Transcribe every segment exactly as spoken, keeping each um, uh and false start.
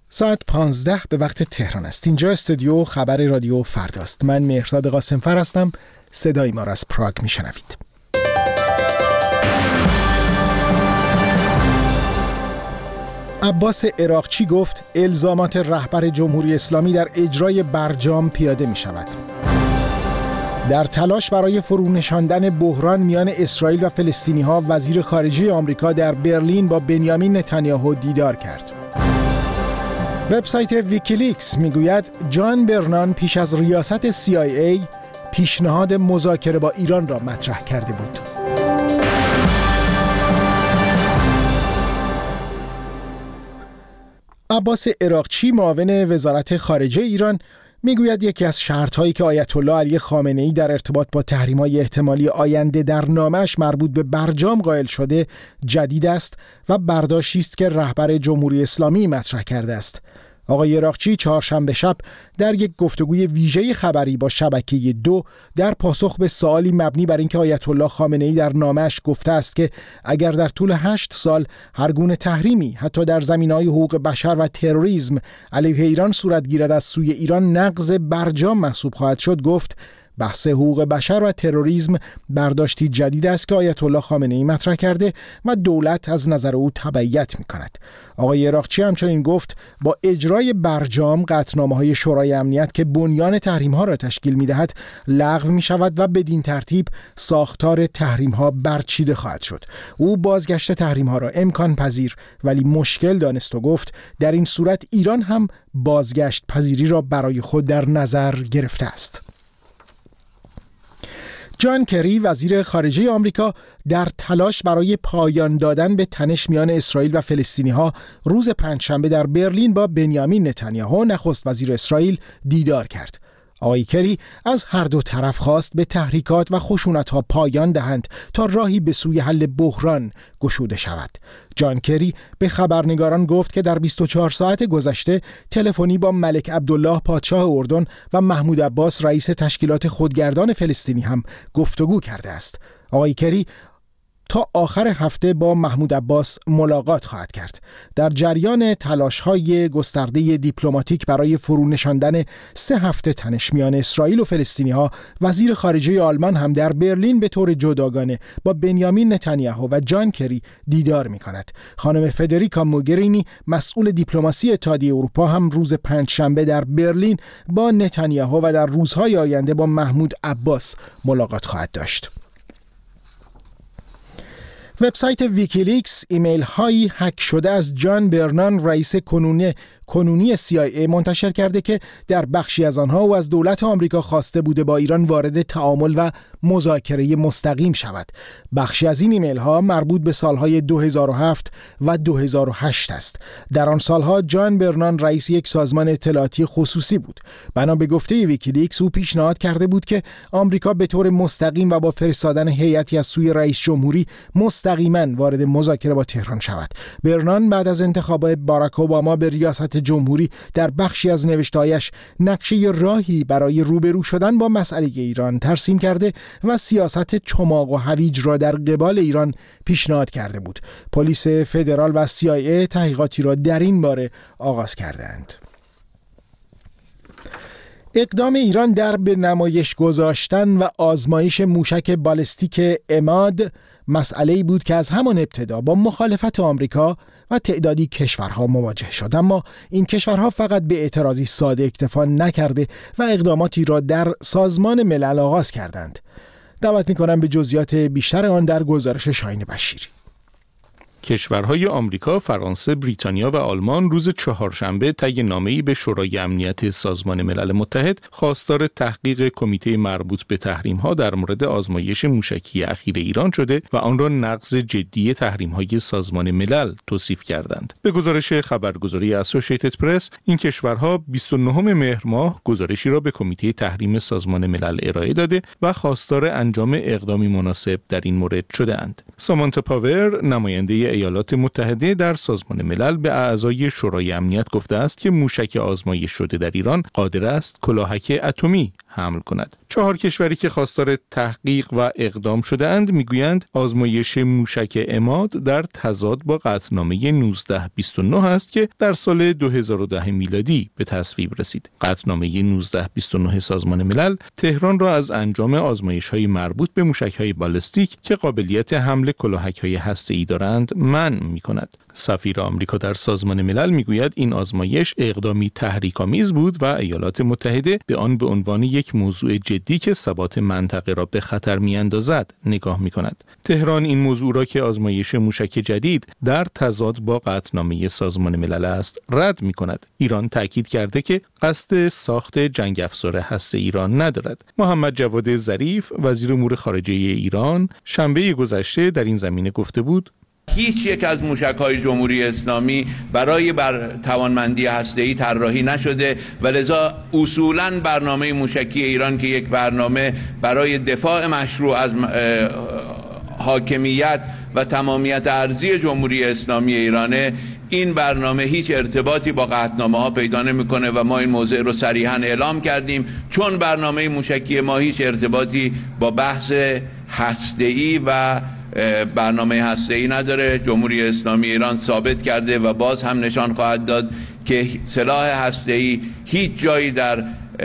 ساعت پانزده به وقت تهران است. اینجا استودیو خبر رادیو فرداست. من مهرداد قاسمفر هستم. صدای ما را از پراگ میشنوید. عباس عراقچی گفت الزامات رهبر جمهوری اسلامی در اجرای برجام پیاده می شود. در تلاش برای فرونشاندن بحران میان اسرائیل و فلسطینی ها، وزیر خارجه آمریکا در برلین با بنیامین نتانیاهو دیدار کرد. وبسایت ویکیلیکس میگوید جان برنان پیش از ریاست سی آی ای پیشنهاد مذاکره با ایران را مطرح کرده بود. عباس عراقچی معاون وزارت خارجه ایران میگوید یکی از شرط‌هایی که آیت الله علی خامنه‌ای در ارتباط با تحریم‌های احتمالی آینده در نامه‌اش مربوط به برجام قائل شده جدید است و برداشتی است که رهبر جمهوری اسلامی مطرح کرده است. آقای عراقچی چهارشنبه شب در یک گفتگوی ویژه خبری با شبکه دو در پاسخ به سوالی مبنی بر اینکه آیت الله خامنه‌ای در نامه‌اش گفته است که اگر در طول هشت سال هر گونه تحریمی حتی در زمینه‌های حقوق بشر و تروریسم علیه ایران صورت گیرد از سوی ایران نقض برجام محسوب خواهد شد، گفت بحث حقوق بشر و تروریسم برداشتی جدید است که آیت الله خامنه‌ای مطرح کرده و دولت از نظر او تبعیت می‌کند. آقای عراقچی همچنین گفت با اجرای برجام قطعنامه‌های شورای امنیت که بنیان تحریم‌ها را تشکیل می‌دهد لغو می‌شود و بدین ترتیب ساختار تحریم‌ها برچیده خواهد شد. او بازگشت تحریم‌ها را امکان پذیر ولی مشکل دانست و گفت در این صورت ایران هم بازگشت پذیری را برای خود در نظر گرفته است. جان کری وزیر خارجه آمریکا در تلاش برای پایان دادن به تنش میان اسرائیل و فلسطینی ها روز پنجشنبه در برلین با بنیامین نتانیاهو نخست وزیر اسرائیل دیدار کرد. آقای کری از هر دو طرف خواست به تحریکات و خشونت‌ها پایان دهند تا راهی به سوی حل بحران گشوده شود. جان کری به خبرنگاران گفت که در بیست و چهار ساعت گذشته تلفنی با ملک عبدالله پادشاه اردن و محمود عباس رئیس تشکیلات خودگردان فلسطینی هم گفتگو کرده است. آقای کری تا آخر هفته با محمود عباس ملاقات خواهد کرد. در جریان تلاش‌های گسترده دیپلماتیک برای فرونشاندن سه هفته تنش میان اسرائیل و فلسطینی‌ها، وزیر خارجه آلمان هم در برلین به طور جداگانه با بنیامین نتانیاهو و جان کری دیدار می‌کند. خانم فدریکا موگرینی مسئول دیپلماسی اتحادیه اروپا هم روز پنجشنبه در برلین با نتانیاهو و در روزهای آینده با محمود عباس ملاقات خواهد داشت. وبسایت ویکیلیکس ایمیل هایی هک شده از جان برنان رئیس کنونی کنونی سی آی ای منتشر کرده که در بخشی از آنها او از دولت آمریکا خواسته بوده با ایران وارد تعامل و مذاکره مستقیم شود. بخشی از این ایمیل ها مربوط به سالهای دو هزار و هفت و دو هزار و هشت است. در آن سالها جان برنان رئیس یک سازمان اطلاعاتی خصوصی بود. بنا به گفته ویکیلیکس او پیشنهاد کرده بود که آمریکا به طور مستقیم و با فرستادن هیئتی از سوی رئیس جمهوری مستقیما وارد مذاکره با تهران شود. برنان بعد از انتخاب باراک اوباما به ریاست جمهوری در بخشی از نوشته‌هایش نقشه راهی برای روبرو شدن با مسئله ایران ترسیم کرده و سیاست چماق و هویج را در قبال ایران پیشنهاد کرده بود. پلیس فدرال و سی آی ای تحقیقاتی را در این باره آغاز کردند. اقدام ایران در به نمایش گذاشتن و آزمایش موشک بالستیک عماد مسئله‌ای بود که از همان ابتدا با مخالفت آمریکا و تعدادی کشورها مواجه شد، اما این کشورها فقط به اعتراضی ساده اکتفا نکرده و اقداماتی را در سازمان ملل آغاز کردند. دعوت می‌کنم به جزئیات بیشتر آن در گزارش شاهین بشیری. کشورهای آمریکا، فرانسه، بریتانیا و آلمان روز چهارشنبه طی نامه‌ای به شورای امنیت سازمان ملل متحد خواستار تحقیق کمیته مربوط به تحریم‌ها در مورد آزمایش موشکی اخیر ایران شده و آن را نقض جدی تحریم‌های سازمان ملل توصیف کردند. به گزارش خبرگزاری اسوسییتد پرس، این کشورها بیست و نهم مهر ماه گزارشی را به کمیته تحریم سازمان ملل ارائه داده و خواستار انجام اقدامی مناسب در این مورد شده‌اند. سامانتا پاور، نماینده ایالات متحده در سازمان ملل به اعضای شورای امنیت گفته است که موشک آزمایش شده در ایران قادر است کلاهک اتمی حمل کند. چهار کشوری که خواستار تحقیق و اقدام شده اند میگویند آزمایش موشک عماد در تضاد با قطعنامه نوزده بیست و نه است که در سال دو هزار و ده میلادی به تصویب رسید. قطعنامه نوزده بیست و نه سازمان ملل تهران را از انجام آزمایش‌های مربوط به موشک‌های بالستیک که قابلیت حمل کلاهک‌های هسته‌ای دارند منع می‌کند. سفیر آمریکا در سازمان ملل میگوید این آزمایش اقدامی تحریک‌آمیز بود و ایالات متحده به آن به عنوان یک موضوع جدی که ثبات منطقه را به خطر می‌اندازد نگاه می‌کند. تهران این موضوع را که آزمایش موشک جدید در تضاد با قطعنامه سازمان ملل است رد می‌کند. ایران تاکید کرده که قصد ساخت جنگ افزار هسته‌ای ایران ندارد. محمد جواد ظریف وزیر امور خارجه ایران شنبه گذشته در این زمینه گفته بود هیچ یک از موشک‌های جمهوری اسلامی برای بر توانمندی هسته‌ای طراحی نشده و لذا اصولاً برنامه موشکی ایران که یک برنامه برای دفاع مشروع از حاکمیت و تمامیت ارضی جمهوری اسلامی ایرانه، این برنامه هیچ ارتباطی با قطعنامه‌ها پیدا نمی‌کنه و ما این موضوع رو صریحاً اعلام کردیم، چون برنامه موشکی ما هیچ ارتباطی با بحث هسته‌ای و برنامه هسته‌ای نداره. جمهوری اسلامی ایران ثابت کرده و باز هم نشان خواهد داد که سلاح هسته‌ای هیچ جایی در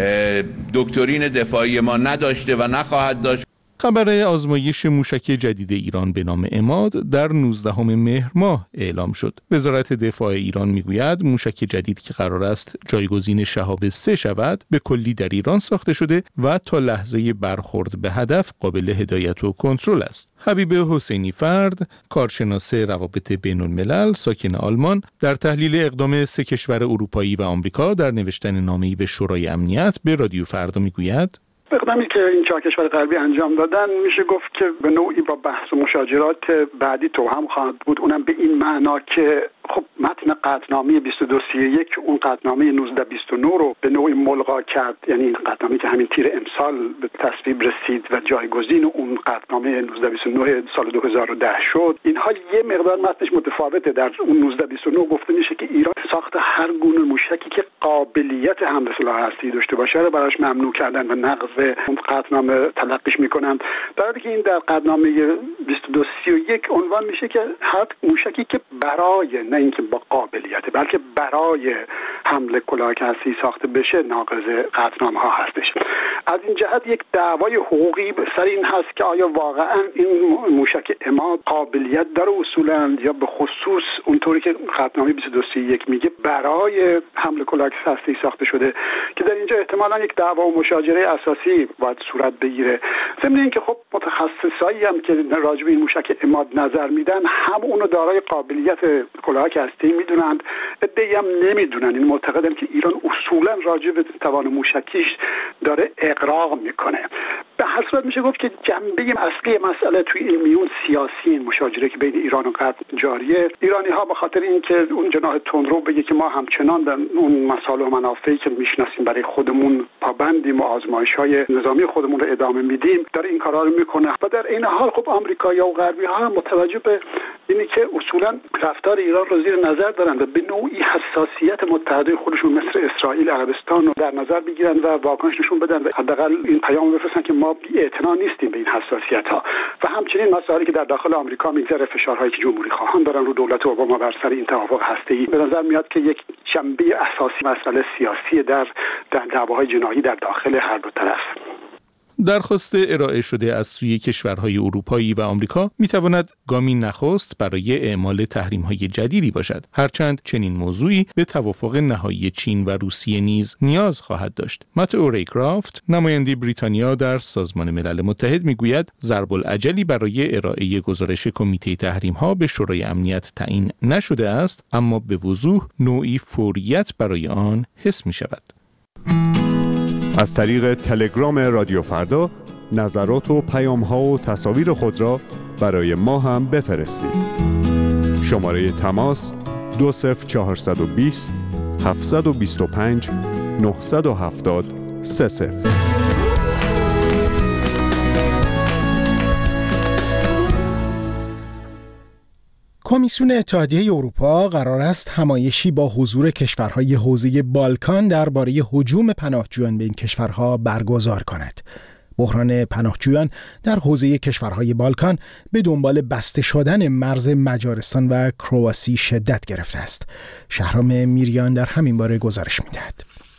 دکترین دفاعی ما نداشته و نخواهد داشت. خبر آزمایش موشک جدید ایران به نام عماد در نوزدهم مهر ماه اعلام شد. وزارت دفاع ایران میگوید موشک جدید که قرار است جایگزین شهاب سه شود به کلی در ایران ساخته شده و تا لحظه برخورد به هدف قابل هدایت و کنترل است. حبیب حسینی فرد، کارشناس روابط بین الملل ساکن آلمان، در تحلیل اقدام سه کشور اروپایی و آمریکا در نوشتن نامه‌ای به شورای امنیت به رادیو فردا میگوید اقدامی که این چهار کشور غربی انجام دادن میشه گفت که به نوعی با بحث و مشاجرات بعدی توأم خواهد بود، اونم به این معنا که خب متن قطعنامه بیست و دو سی و یک اون قطعنامه نوزده بیست و نه رو به نوعی ملغا کرد، یعنی این قطعنامه که همین تیر امسال به تصویب رسید و جایگزین اون قطعنامه نوزده بیست و نه سال دو هزار و ده شد. اینها یه مقدار متنش متفاوته. در اون نوزده بیست و نه گفته میشه که ایران ساخت هر گونه موشکی که قابلیت حمل سلاح هسته‌ای داشته باشه رو براش ممنوع کردن و نقض اون قطعنامه تلقیش میکنن، در حالی که این در قطعنامه بیست و دو سی و یک عنوان میشه که هر موشکی که برای نه اینکه با قابلیت بلکه برای حمل کلاهک هسته‌ای ساخته بشه ناقض قطعنامه ها هستش. از این جهت یک دعوای حقوقی سر این هست که آیا واقعا این موشک عماد قابلیت داره اصولا یا به خصوص اونطوری که قطعنامه بیست و دو سی و یک میگه برای حمل کلاهک هسته‌ای ساخته شده، که در اینجا احتمالاً یک دعوا و مشاجره اساسی باید صورت بگیره. ضمن اینکه خب متخصصایی هم که راجع به این موشک عماد نظر میدن هم اونو دارای قابلیت کلاهک هسته‌ای میدونند، عده‌ای هم نمیدونن. این معتقدن که ایران اصولا راجع به توان موشکیش داره اغراق میکنه. به هر صورت میشه گفت که جنبه اصلی مسئله توی این میون سیاسی این مشاجره که بین ایران و غرب جاریه، ایرانی ها به خاطر اینکه اون جناح تندرو بگه که ما همچنان در اون مصالح و منافعی که میشناسیم برای خودمون پابندیم و آزمایش‌های نظامی خودمون رو ادامه میدیم، داره این کارا رو میکنه. و در این حال خب آمریکایی‌ها و غربی‌ها متوجه به اینی که اصولا رفتار ایران رو زیر نظر دارن و به نوعی حساسیت متحده خودشون مثل اسرائیل، عربستان رو در نظر بگیرن و واکنش نشون بدن و حداقل این پیام بفرستن که ما بی‌اعتنا نیستیم به این حساسیت‌ها. و همچنین مسائلی که در داخل آمریکا میگذره، فشارهایی که جمهوری خواهان دارن رو دولت اوباما بر سر این توافق هسته‌ای، به نظر میاد که یک جنبه اساسی مسئله سیاسی در در دعواهای جنایی در داخل هر دو طرف. درخواست ارائه شده از سوی کشورهای اروپایی و آمریکا میتواند گامی نخست برای اعمال تحریم‌های جدیدی باشد، هرچند چنین موضوعی به توافق نهایی چین و روسیه نیز نیاز خواهد داشت. متئو ریکرافت، نماینده بریتانیا در سازمان ملل متحد، میگوید ضرب العجلی برای ارائه گزارش کمیته تحریم‌ها به شورای امنیت تعیین نشده است، اما به وضوح نوعی فوریت برای آن حس می‌شود. از طریق تلگرام رادیو فردا نظرات و پیام‌ها و تصاویر خود را برای ما هم بفرستید. شماره تماس دو صفر چهار دو صفر هفت دو پنج نه هفت صفر سه صفر. کمیسیون اتحادیه اروپا قرار است همایشی با حضور کشورهای حوزه بالکان درباره هجوم پناهجویان به این کشورها برگزار کند. بحران پناهجویان در حوزه کشورهای بالکان به دنبال بسته شدن مرز مجارستان و کرواسی شدت گرفته است. شهرام میریان در همین باره گزارش می‌دهد.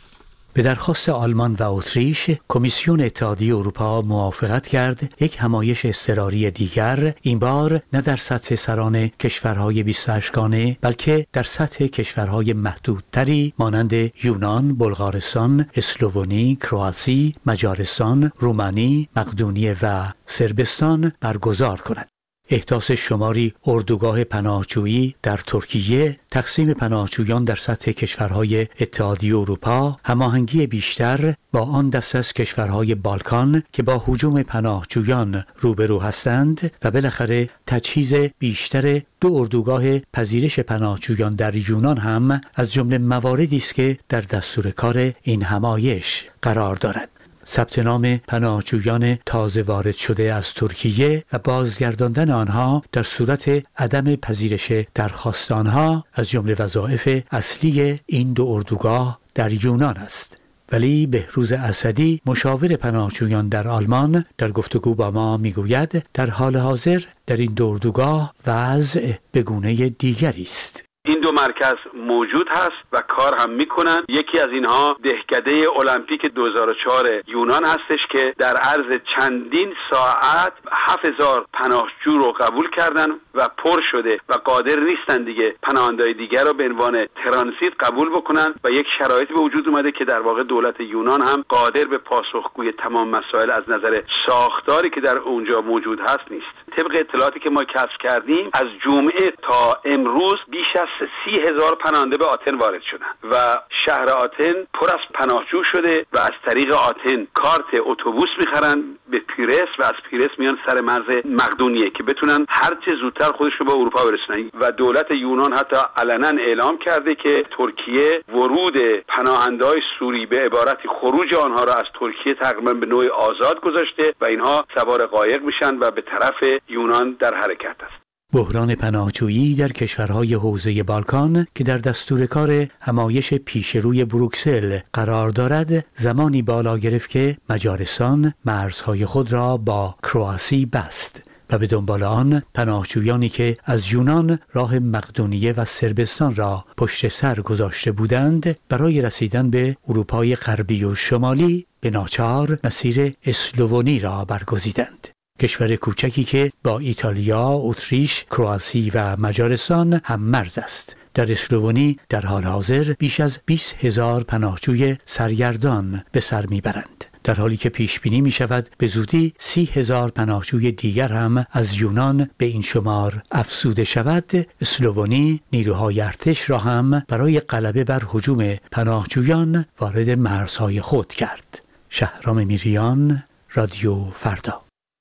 به درخواست آلمان و اتریش، کمیسیون اتحادیه اروپا موافقت کرد یک همایش اضطراری دیگر، این بار نه در سطح سران کشورهای بیست و هشت گانه بلکه در سطح کشورهای محدودتری مانند یونان، بلغارستان، اسلوونی، کرواسی، مجارستان، رومانی، مقدونیه و صربستان برگزار کند. احداث شماری اردوگاه پناهجویی در ترکیه، تقسیم پناهجویان در سطح کشورهای اتحادیه اروپا، هماهنگی بیشتر با آن دسته از کشورهای بالکان که با هجوم پناهجویان روبرو هستند و بالاخره تجهیز بیشتر دو اردوگاه پذیرش پناهجویان در یونان هم از جمله مواردی است که در دستور کار این همایش قرار دارد. ثبت نام پناهجویان تازه وارد شده از ترکیه و بازگرداندن آنها در صورت عدم پذیرش درخواست آنها از جمله وظایف اصلی این دو اردوگاه در یونان است. ولی بهروز اسدی، مشاور پناهجویان در آلمان، در گفتگو با ما میگوید در حال حاضر در این دو اردوگاه وضع به گونه دیگری است. این دو مرکز موجود هست و کار هم میکنن. یکی از اینها دهکده المپیک دو هزار و چهار یونان هستش که در عرض چندین ساعت هفت هزار پناهجو رو قبول کردن و پر شده و قادر نیستن دیگه پناهنده‌های دیگر رو به عنوان ترانزیت قبول بکنن و یک شرایطی به وجود اومده که در واقع دولت یونان هم قادر به پاسخگویی تمام مسائل از نظر ساختاری که در اونجا موجود هست نیست. طبق اطلاعاتی که ما کسب کردیم از جمعه تا امروز بیش از سی هزار پناهنده به آتن وارد شدن و شهر آتن پر از پناهجو شده و از طریق آتن کارت اتوبوس میخرن به پیرس و از پیرس میان سر مرز مقدونیه که بتونن هر چه زودتر خودش رو به اروپا برسونن. و دولت یونان حتی علنا اعلام کرده که ترکیه ورود پناهنده‌های سوری به عبارتی خروج آنها را از ترکیه تقریبا به نوعی آزاد گذاشته و اینها سوار قایق میشن و به طرف یونان در حرکت است. بحران پناهجویی در کشورهای حوزه بالکان که در دستور کار همایش پیشروی بروکسل قرار دارد، زمانی بالا گرفت که مجارستان مرزهای خود را با کرواسی بست و به دنبال آن پناهجویانی که از یونان راه مقدونیه و صربستان را پشت سر گذاشته بودند برای رسیدن به اروپای غربی و شمالی به ناچار مسیر اسلوونی را برگزیدند. کشور کوچکی که با ایتالیا، اتریش، کرواسی و مجارستان هم مرز است. در اسلوونی در حال حاضر بیش از بیست هزار پناهجوی سرگردان به سر میبرند، در حالی که پیش بینی می شود به زودی سی هزار پناهجوی دیگر هم از یونان به این شمار افزوده شود. اسلوونی نیروهای ارتش را هم برای غلبه بر هجوم پناهجویان وارد مرزهای خود کرد. شهرام میریان، رادیو فردا.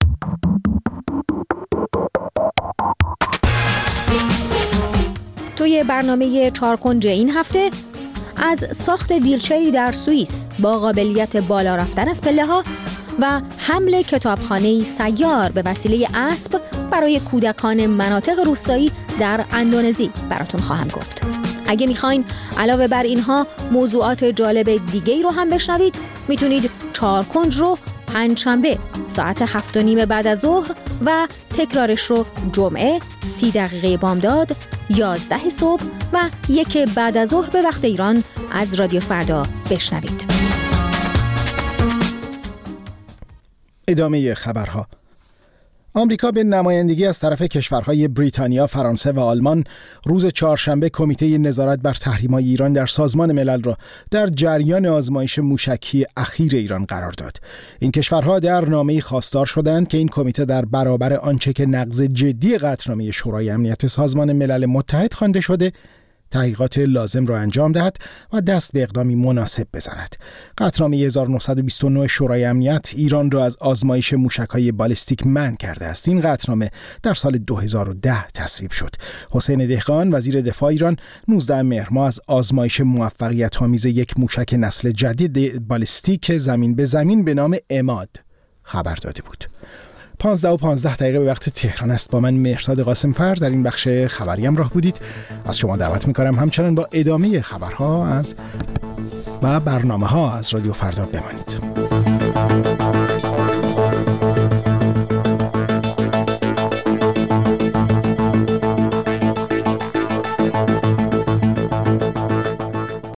توی برنامه چارکنج این هفته از ساخت ویلچری در سوئیس با قابلیت بالا رفتن از پله‌ها و حمل کتابخانه‌ای سیار به وسیله اسب برای کودکان مناطق روستایی در اندونزی براتون خواهم گفت. اگه میخواین علاوه بر اینها موضوعات جالب دیگه‌ای رو هم بشنوید، میتونید چارکنج رو پنجشنبه ساعت هفت و نیم بعد از ظهر و تکرارش رو جمعه سی دقیقه بامداد، یازده صبح و یک بعد از ظهر به وقت ایران از رادیو فردا بشنوید. ادامه خبرها. آمریکا به نمایندگی از طرف کشورهای بریتانیا، فرانسه و آلمان روز چهارشنبه کمیته نظارت بر تحریم‌های ایران در سازمان ملل را در جریان آزمایش موشکی اخیر ایران قرار داد. این کشورها در نامه‌ای خواستار شدند که این کمیته در برابر آنچه که نقض جدی قطعنامه شورای امنیت سازمان ملل متحد خوانده شده تحقیقات لازم را انجام دهد و دست به اقدامی مناسب بزند. قطعنامه هزار و نهصد و بیست و نه شورای امنیت ایران را از آزمایش موشک‌های بالستیک منع کرده است. این قطعنامه در سال دو هزار و ده تصویب شد. حسین دهقان وزیر دفاع ایران نوزدهم مهر ماه از آزمایش موفقیت‌آمیز یک موشک نسل جدید بالستیک زمین به زمین به نام عماد خبر داده بود. پانزده و پانزده دقیقه به وقت تهران است. با من مهرداد قاسم فرد در این بخش خبری همراه بودید. از شما دعوت می‌کنم همچنان با ادامه خبرها از و برنامه‌ها از رادیو فردا بمانید.